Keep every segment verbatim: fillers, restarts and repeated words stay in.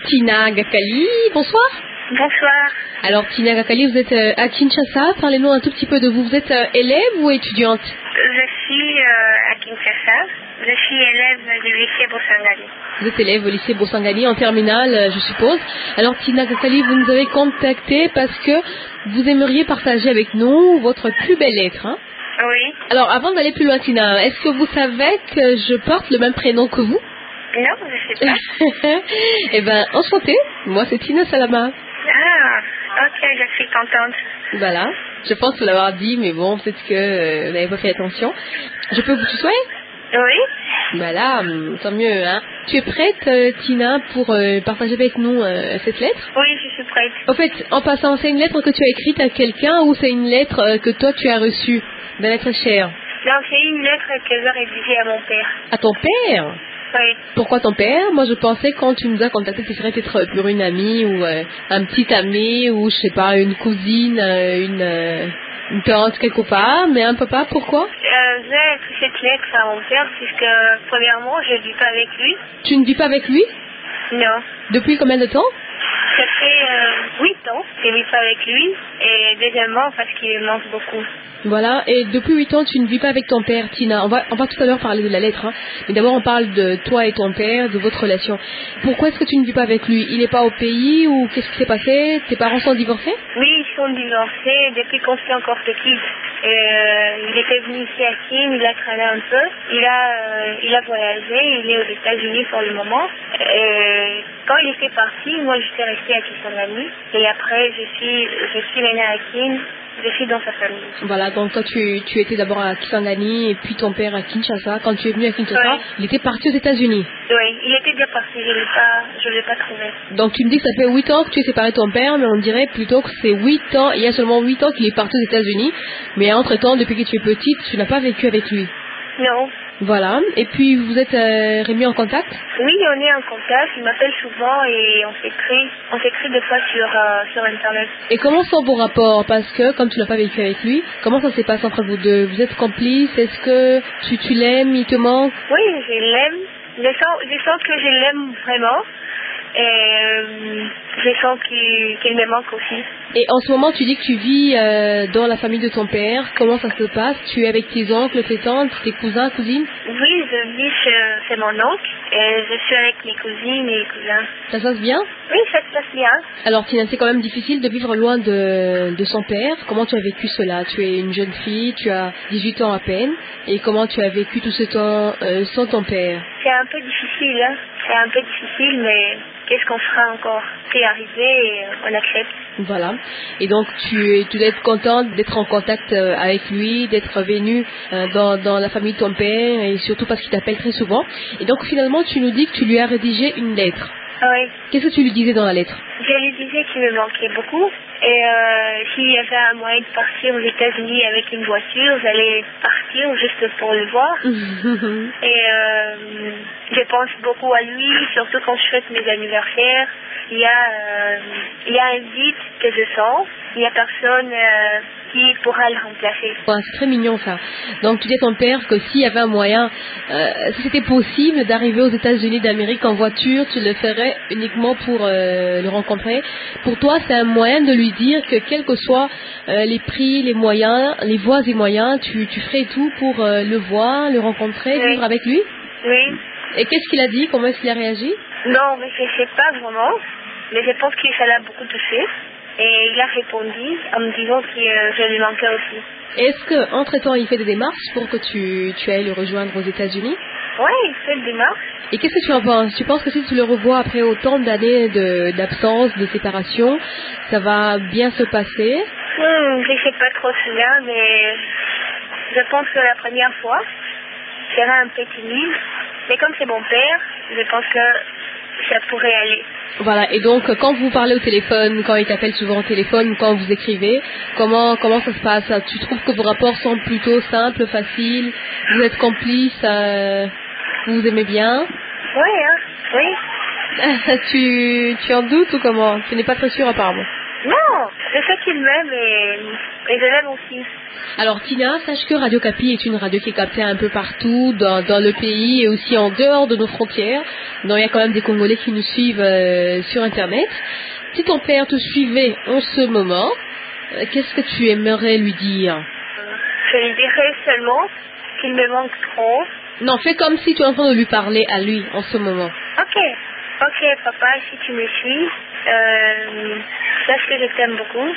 Tina Gakali. Bonsoir. Bonsoir. Alors Tina Gakali, vous êtes euh, à Kinshasa. Parlez-nous un tout petit peu de vous. Vous êtes euh, élève ou étudiante? Je suis euh, à Kinshasa. Je suis élève du lycée Bossangali. Vous êtes élève au lycée Bossangali en terminale, euh, je suppose. Alors Tina Gakali, vous nous avez contacté parce que vous aimeriez partager avec nous votre plus belle lettre. Hein? Oui. Alors avant d'aller plus loin, Tina, est-ce que vous savez que je porte le même prénom que vous? Non, je sais pas. Eh bien, enchantée. Moi, c'est Tina Salama. Ah, ok, je suis contente. Voilà. Je pense vous l'avoir dit, mais bon, peut-être que euh, vous n'avez pas fait attention. Je peux vous tutoyer? Oui. Voilà, hum, tant mieux. Hein. Tu es prête, euh, Tina, pour euh, partager avec nous euh, cette lettre? Oui, je suis prête. En fait, en passant, c'est une lettre que tu as écrite à quelqu'un ou c'est une lettre euh, que toi tu as reçue d'un être cher? Non, c'est une lettre que j'ai rédigée à mon père. À ton père? Oui. Pourquoi ton père? Moi, je pensais quand tu nous as contacté, ce serait peut-être pour une amie ou euh, un petit ami ou, je sais pas, une cousine, euh, une, euh, une tante quelque part, mais un papa, pourquoi? Euh, j'ai écrit cette lettre à mon père puisque, premièrement, je ne vis pas avec lui. Tu ne vis pas avec lui? Non. Depuis combien de temps? Ça fait euh, huit ans que je ne vis pas avec lui. Et deuxièmement, parce qu'il me manque beaucoup. Voilà, et depuis huit ans, tu ne vis pas avec ton père, Tina. On va, on va tout à l'heure parler de la lettre, hein. Mais d'abord, on parle de toi et ton père, de votre relation. Pourquoi est-ce que tu ne vis pas avec lui? Il n'est pas au pays ou qu'est-ce qui s'est passé? Tes parents sont divorcés? Oui, ils sont divorcés depuis qu'on était encore petite. Euh, il était venu ici à Kin, il a traîné un peu. Il a, euh, il a voyagé, il est aux États-Unis pour le moment. Et quand il était parti, moi j'étais restée à Kisangani. Et après, je suis, je suis venue à Kin. Je suis dans sa famille. Voilà, donc toi tu, tu étais d'abord à Kisangani et puis ton père à Kinshasa. Quand tu es venu à Kinshasa, Oui. il était parti aux États-Unis. Oui, il était bien parti, je ne l'ai pas, je l'ai pas trouvé. Donc tu me dis que ça fait huit ans que tu es séparé de ton père, mais on dirait plutôt que c'est huit ans, il y a seulement huit ans qu'il est parti aux États-Unis. Mais entre-temps, depuis que tu es petite, tu n'as pas vécu avec lui. Non. Voilà, et puis vous êtes euh, remis en contact? Oui, on est en contact, il m'appelle souvent et on s'écrit, on s'écrit des fois sur, euh, sur Internet. Et comment sont vos rapports? Parce que comme tu n'as pas vécu avec lui, comment ça se passe entre vous deux? Vous êtes complices? Est-ce que tu, tu l'aimes? Il te manque? Oui, je l'aime. Je sens, je sens que je l'aime vraiment. Et euh, je sens qu'il, qu'il me manque aussi. Et en ce moment, tu dis que tu vis euh, dans la famille de ton père. Comment ça se passe? Tu es avec tes oncles, tes tantes, tes cousins, cousines? Oui, je vis chez, chez mon oncle et je suis avec mes cousines et cousins. Ça se passe bien? Oui, ça se passe bien. Alors Tina, c'est quand même difficile de vivre loin de, de son père. Comment tu as vécu cela? Tu es une jeune fille, tu as dix-huit ans à peine. Et comment tu as vécu tout ce temps euh, sans ton père? C'est un peu difficile, hein. C'est un peu difficile, mais qu'est-ce qu'on fera encore? C'est arrivé et on accepte. Voilà. Et donc tu, tu dois être contente d'être en contact euh, avec lui, d'être venue euh, dans, dans la famille de ton père et surtout parce qu'il t'appelle très souvent. Et donc finalement tu nous dis que tu lui as rédigé une lettre. Oui. Qu'est-ce que tu lui disais dans la lettre? Je lui disais qu'il me manquait beaucoup et euh, s'il y avait un moyen de partir aux États-Unis avec une voiture, j'allais partir juste pour le voir. Et euh, je pense beaucoup à lui, surtout quand je fête mes anniversaires. Il y a, euh, il y a un vide que je sens. Il n'y a personne euh, qui pourra le remplacer. Ouais, c'est très mignon ça. Donc tu dis à ton père que s'il y avait un moyen, euh, si c'était possible d'arriver aux États-Unis d'Amérique en voiture, tu le ferais uniquement pour euh, le rencontrer. Pour toi, c'est un moyen de lui dire que quels que soient euh, les prix, les moyens, les voies et moyens, tu, tu ferais tout pour euh, le voir, le rencontrer, Oui. vivre avec lui. Oui. Et qu'est-ce qu'il a dit? Comment est-ce qu'il a réagi? Non, mais je ne sais pas vraiment. Mais je pense que ça l'a beaucoup touché. Et il a répondu en me disant que euh, je lui manquais aussi. Est-ce que entre-temps, il fait des démarches pour que tu, tu ailles le rejoindre aux États-Unis? Oui, il fait des démarches. Et qu'est-ce que tu en penses? Tu penses que si tu le revois après autant d'années de, d'absence, de séparation, ça va bien se passer? Hmm, je ne sais pas trop cela, mais je pense que la première fois, sera un peu timide. Mais comme c'est mon père, je pense que ça pourrait aller. Voilà, et donc quand vous parlez au téléphone, quand il t'appelle souvent au téléphone, quand vous écrivez, comment comment ça se passe? Tu trouves que vos rapports sont plutôt simples, faciles? Vous êtes complices? euh, Vous vous aimez bien? Oui, hein, oui. tu, tu en doutes ou comment? Tu n'es pas très sûre apparemment. Non, je sais qu'il m'aime et, et je l'aime aussi. Alors Tina, sache que Radio Capi est une radio qui est captée un peu partout dans, dans le pays et aussi en dehors de nos frontières. Donc il y a quand même des Congolais qui nous suivent euh, sur Internet. Si ton père te suivait en ce moment, euh, qu'est-ce que tu aimerais lui dire? Je lui dirais seulement qu'il me manque trop. Non, fais comme si tu es en train de lui parler à lui en ce moment. Ok, ok papa, si tu me suis, euh, sache que je t'aime beaucoup.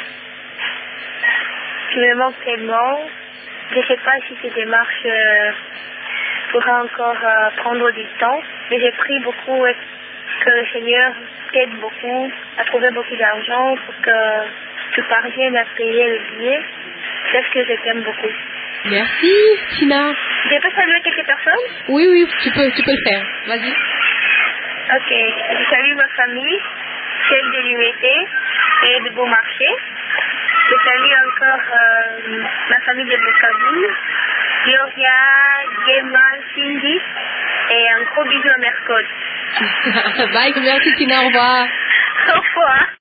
Tu me manques tellement. Je ne sais pas si ces démarches euh, pourraient encore euh, prendre du temps, mais j'ai pris beaucoup et que le Seigneur t'aide beaucoup à trouver beaucoup d'argent pour que tu parviennes à payer le billet. Sache que je t'aime beaucoup. Merci, Tina. Je peux saluer quelques personnes? Oui, oui, tu peux, tu peux le faire. Vas-y. Ok. Je salue ma famille, celle de l'U E T et de Beaumarchais. Je salue encore euh, ma famille de Bukavu, Gloria, Gemma, Cindy et un gros bisou à Mercode. Bye, merci Tina, au revoir. Au revoir.